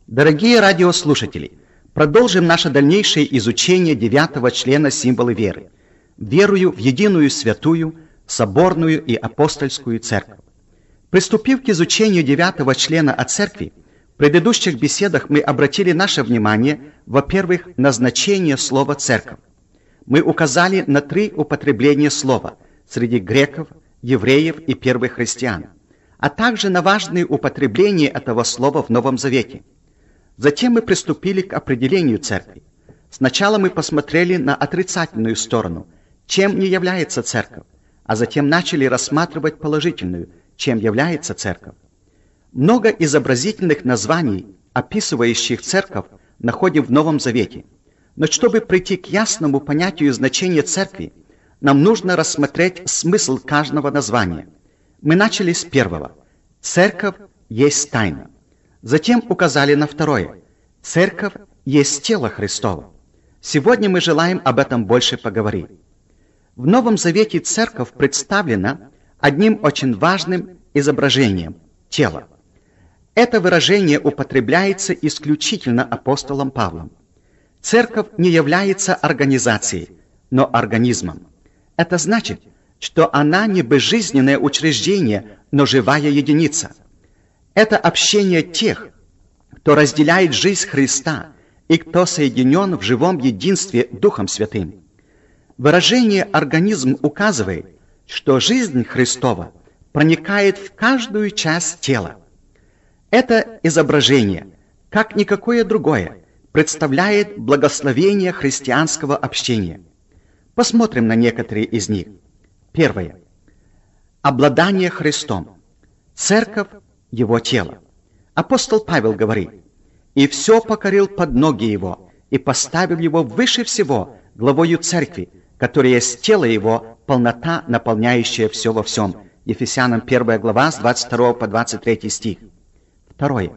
Дорогие радиослушатели, продолжим наше дальнейшее изучение 9-го члена символа веры. Верую в единую святую, соборную и апостольскую церковь. Приступив к изучению 9-го члена о церкви, в предыдущих беседах мы обратили наше внимание, во-первых, на значение слова «церковь». Мы указали на 3 употребления слова среди греков, евреев и первых христиан, а также на важные употребления этого слова в Новом Завете. Затем мы приступили к определению церкви. Сначала мы посмотрели на отрицательную сторону, чем не является церковь, а затем начали рассматривать положительную, чем является церковь. Много изобразительных названий, описывающих церковь, находим в Новом Завете. Но чтобы прийти к ясному понятию значения церкви, нам нужно рассмотреть смысл каждого названия. Мы начали с первого. Церковь есть тайна. Затем указали на второе. Церковь есть тело Христово. Сегодня мы желаем об этом больше поговорить. В Новом Завете церковь представлена одним очень важным изображением – тело. Это выражение употребляется исключительно апостолом Павлом. Церковь не является организацией, но организмом. Это значит, что она не безжизненное учреждение, но живая единица. Это общение тех, кто разделяет жизнь Христа и кто соединен в живом единстве Духом Святым. Выражение «организм» указывает, что жизнь Христова проникает в каждую часть тела. Это изображение, как никакое другое, представляет благословение христианского общения. Посмотрим на некоторые из них. Первое. Обладание Христом. Церковь – Его тело. Апостол Павел говорит: «И все покорил под ноги Его, и поставил Его выше всего главою церкви, которая есть тело Его, полнота, наполняющая все во всем». Ефесянам 1 глава с 22 по 23 стих. Второе.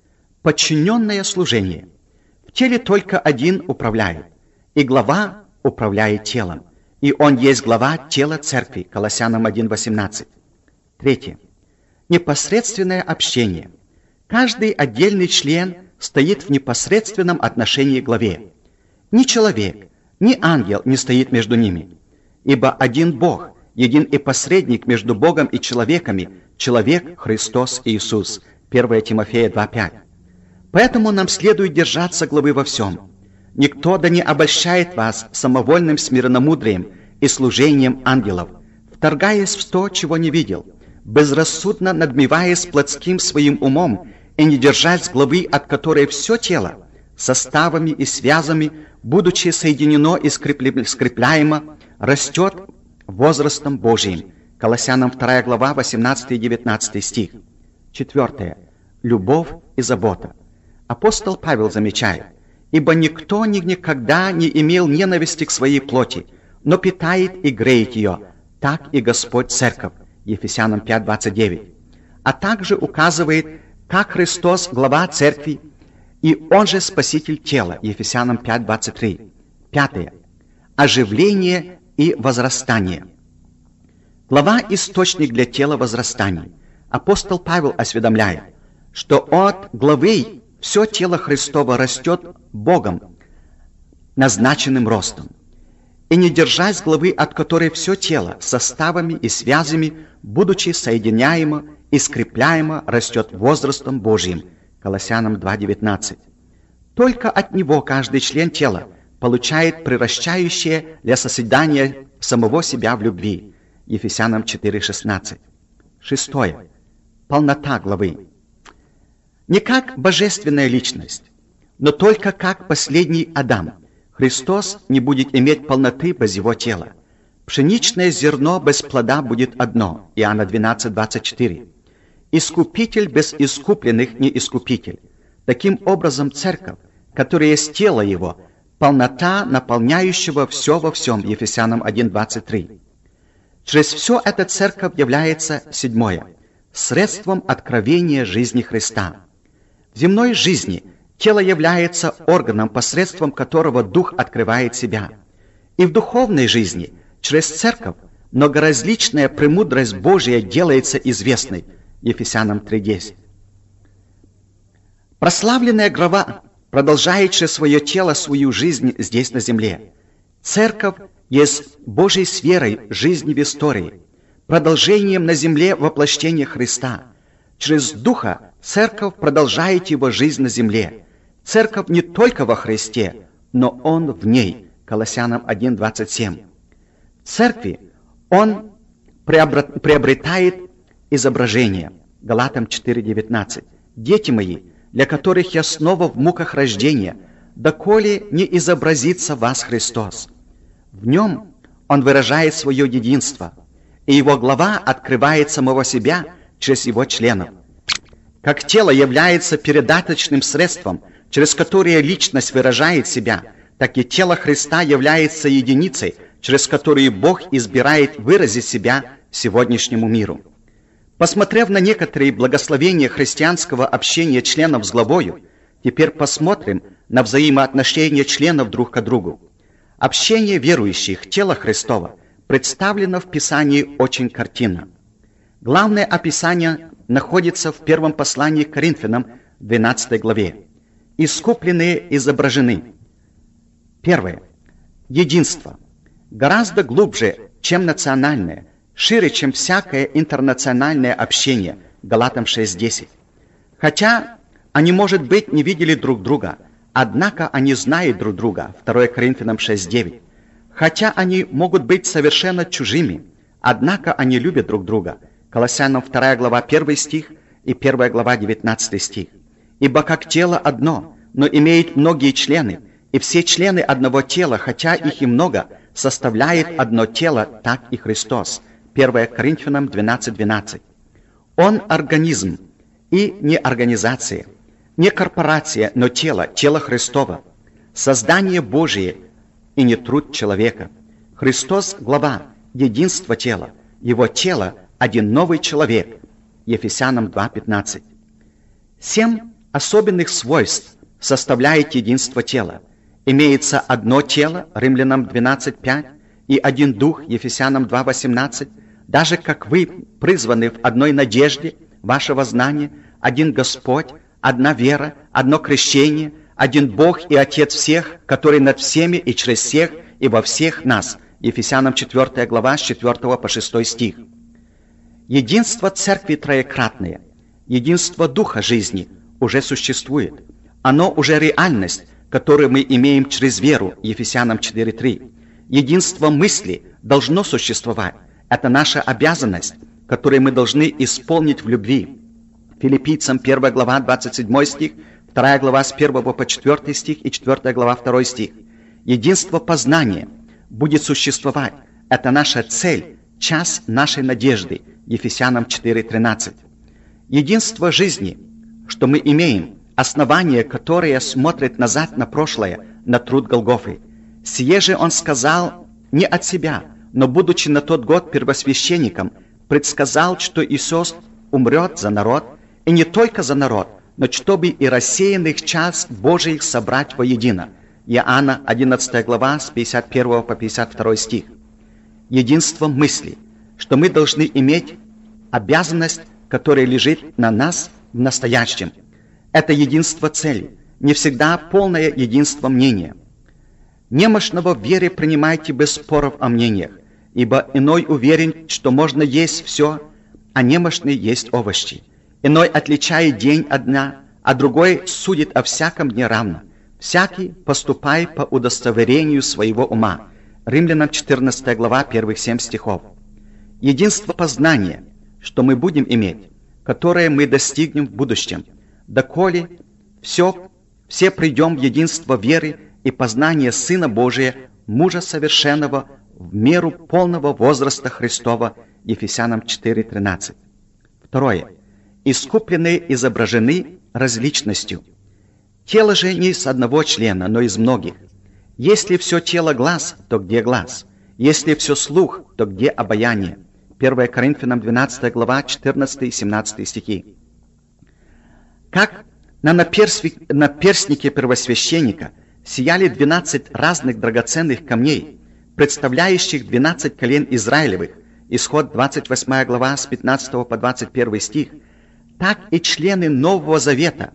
Подчиненное служение. В теле только один управляет, и глава управляет телом, и он есть глава тела церкви. Колоссянам 1:18. Третье. Непосредственное общение. Каждый отдельный член стоит в непосредственном отношении к главе. Ни человек, ни ангел не стоит между ними, ибо один Бог, един и посредник между Богом и человеками, человек Христос Иисус. 1 Тимофея 2:5. Поэтому нам следует держаться главы во всем. Никто да не обольщает вас самовольным смиренномудрием и служением ангелов, вторгаясь в то, чего не видел, безрассудно надмеваясь плотским своим умом и не держась главы, от которой все тело, составами и связами, будучи соединено и скрепляемо, растет возрастом Божиим. Колоссянам 2 глава 18 и 19 стих. Четвертое. Любовь и забота. Апостол Павел замечает: «Ибо никто никогда не имел ненависти к своей плоти, но питает и греет ее, так и Господь церковь». Ефесянам 5:29. А также указывает, как Христос глава церкви, и Он же спаситель тела. Ефесянам 5:23. Пятое. Оживление и возрастание. Глава – источник для тела возрастания. Апостол Павел осведомляет, что от главы все тело Христово растет Богом назначенным ростом. И не держась главы, от которой все тело составами и связями, будучи соединяемо и скрепляемо, растет возрастом Божьим. Колоссянам 2:19. Только от него каждый член тела получает приращающее для созидания самого себя в любви. Ефесянам 4:16. Шестое. Полнота главы. Не как божественная личность, но только как последний Адам. Христос не будет иметь полноты без его тела. Пшеничное зерно без плода будет одно. Иоанна 12:24. Искупитель без искупленных не искупитель. Таким образом, церковь, которая есть тело его, полнота наполняющего все во всем. Ефесянам 1:23. Через все это церковь является, седьмое, средством откровения жизни Христа. В земной жизни тело является органом, посредством которого Дух открывает себя. И в духовной жизни, через церковь, многоразличная премудрость Божия делается известной. Ефесянам 3:10. Прославленная глава, продолжающая свое тело, свою жизнь здесь на земле. Церковь есть Божьей сферой жизни в истории, продолжением на земле воплощения Христа. Через Духа Церковь продолжает Его жизнь на земле. Церковь не только во Христе, но Он в ней. Колоссянам 1:27. В Церкви Он приобретает изображение. Галатам 4:19. «Дети мои, для которых я снова в муках рождения, доколе не изобразится вас Христос». В Нем Он выражает свое единство, и Его глава открывает самого себя через Его членов. Как тело является передаточным средством, через которое личность выражает себя, так и тело Христа является единицей, через которую Бог избирает выразить себя сегодняшнему миру. Посмотрев на некоторые благословения христианского общения членов с главою, теперь посмотрим на взаимоотношения членов друг к другу. Общение верующих тела Христова представлено в Писании очень картинно. Главное описание находится в первом послании к Коринфянам, 12 главе. Искупленные изображены. Первое. Единство. Гораздо глубже, чем национальное, шире, чем всякое интернациональное общение. Галатам 6:10. Хотя они, может быть, не видели друг друга, однако они знают друг друга. 2 Коринфянам 6:9. Хотя они могут быть совершенно чужими, однако они любят друг друга. Колоссянам 2 глава 1 стих и 1 глава 19 стих. Ибо как тело одно, но имеет многие члены, и все члены одного тела, хотя их и много, составляет одно тело, так и Христос. 1 Коринфянам 12:12. Он организм и не организация, не корпорация, но тело Христово, создание Божие и не труд человека. Христос – глава, единство тела, Его тело – один новый человек. Ефесянам 2:15. 7 особенных свойств составляет единство тела. Имеется одно тело, Римлянам 12:5, и один дух, Ефесянам 2:18, даже как вы призваны в одной надежде вашего знания, один Господь, одна вера, одно крещение, один Бог и Отец всех, который над всеми и через всех и во всех нас. Ефесянам 4 глава с 4 по 6 стих. Единство Церкви троекратное, единство Духа жизни уже существует. Оно уже реальность, которую мы имеем через веру. Ефесянам 4:3. Единство мысли должно существовать. Это наша обязанность, которую мы должны исполнить в любви. Филиппийцам 1 глава 27 стих, 2 глава с 1 по 4 стих и 4 глава 2 стих. Единство познания будет существовать. Это наша цель, час нашей надежды. Ефесянам 4:13. Единство жизни, что мы имеем, основание, которое смотрит назад на прошлое, на труд Голгофы. Сие же он сказал не от себя, но, будучи на тот год первосвященником, предсказал, что Иисус умрет за народ, и не только за народ, но чтобы и рассеянных час Божиих собрать воедино. Иоанна 11 глава с 51 по 52 стих. Единство мысли, что мы должны иметь обязанность, которая лежит на нас в настоящем. Это единство цели, не всегда полное единство мнения. Немощного в вере принимайте без споров о мнениях, ибо иной уверен, что можно есть все, а немощный есть овощи. Иной отличает день от дня, а другой судит о всяком дне равно. Всякий поступай по удостоверению своего ума. Римлянам 14 глава, первых 7 стихов. Единство познания, что мы будем иметь, которое мы достигнем в будущем, доколе все придем в единство веры и познания Сына Божия, мужа совершенного, в меру полного возраста Христова. Ефесянам 4:13. Второе. Искупленные изображены различностью. Тело же не из одного члена, но из многих. Если все тело глаз, то где глаз? Если все слух, то где обаяние? 1 Коринфянам 12 глава, 14 и 17 стихи. Как на наперстнике первосвященника сияли 12 разных драгоценных камней, представляющих 12 колен Израилевых, Исход 28 глава с 15 по 21 стих, так и члены Нового Завета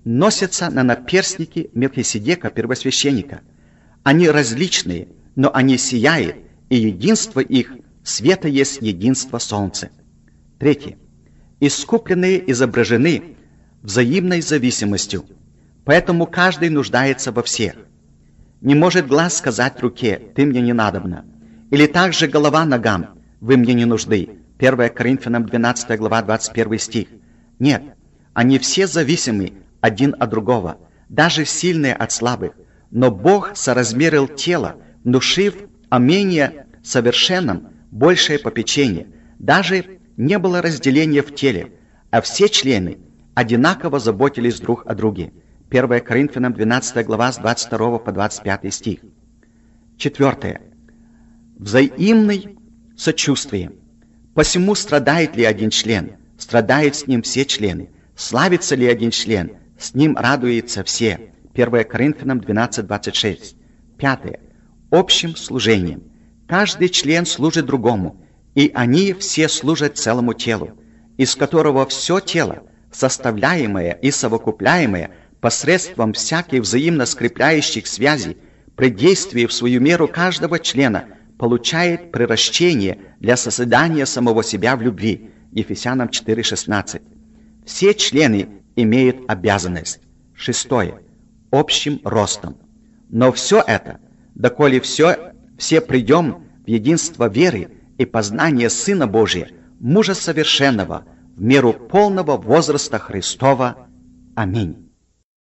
носятся на наперстнике Мелхиседека, первосвященника. Они различные, но они сияют, и единство их света есть единство солнца. Третье. Искупленные изображены взаимной зависимостью, поэтому каждый нуждается во всех. Не может глаз сказать руке: «Ты мне не надобна», или также голова ногам: «Вы мне не нужны». 1 Коринфянам 12 глава 21 стих. Нет, они все зависимы один от другого, даже сильные от слабых. Но Бог соразмерил тело, внушив о менее совершенном большее попечение. Даже не было разделения в теле, а все члены одинаково заботились друг о друге. 1 Коринфянам 12 глава с 22 по 25 стих. Четвертое. Взаимное сочувствие. Посему страдает ли один член, страдают с ним все члены. Славится ли один член, с ним радуются все. 1 Коринфянам 12:26. Пятое. Общим служением. Каждый член служит другому, и они все служат целому телу, из которого все тело, составляемое и совокупляемое посредством всяких взаимно скрепляющих связей, при действии в свою меру каждого члена, получает приращение для созидания самого себя в любви. Ефесянам 4:16. Все члены имеют обязанность. Шестое. Общим ростом. Но все это, доколе все придем в единство веры и познания Сына Божия, мужа совершенного, в меру полного возраста Христова. Аминь.